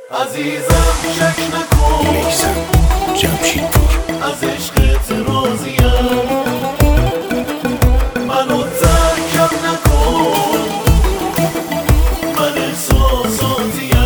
عزیزم شک نکن میثم جمشیدپور. از عشقت راضیم، منو ترکم نکن، من احساساتیم.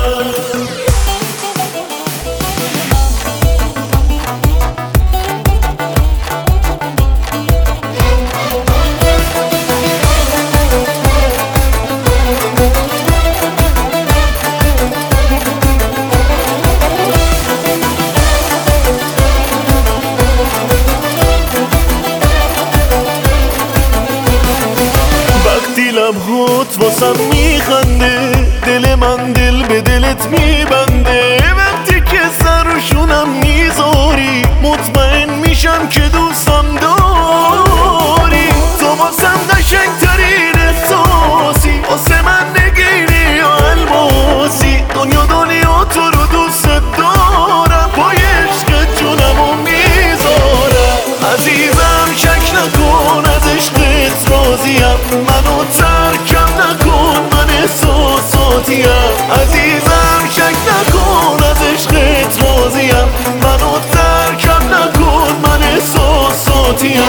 لبهات واسم میخنده، دل من دل به دلت میبنده. وقتی که سرشونم میذاری مطمئن میشم که دوستم داری. تو واسم قشنگترین احساسی، واسه من نگینی یا الماسی. دنیا تو رو دوست دارم، با عشق جونمو میذارم. عزیزم شک نکن از عشقت راضیم، منو ترکم نکن، من احساساتیم. عزیزم شک نکن از عشقت راضیم، منو ترکم نکن، من احساساتیم.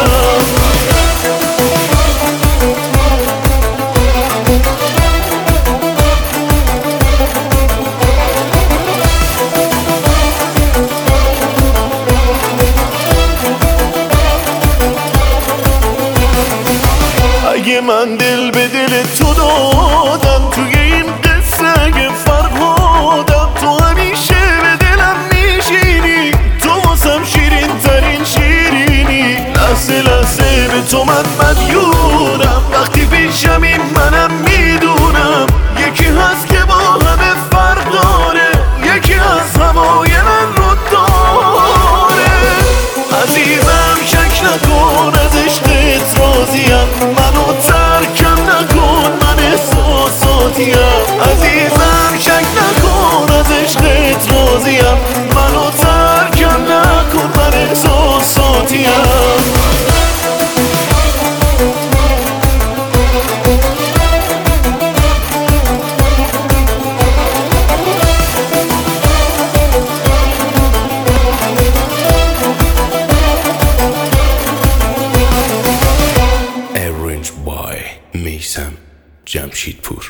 اگه من دل به دل تو دادم، توی این قصه اگه فرهادم، تو همیشه به دلم میشینی. تو واسم شیرین ترین شیرینی، لحظه لحظه به تو من مدیونم. وقتی پیشمی منم میدونم، یکی هست که با همه فرق داره، یکی از هوای من رو داره. عزیزم شک نکن از عشقت راضیم، منو ترکم نکن، من احساساتیم. عزیزم شک نکن از عشقت راضیم، منو ترکم نکن، من احساساتیم. Arranged by میثم جمشیدپور.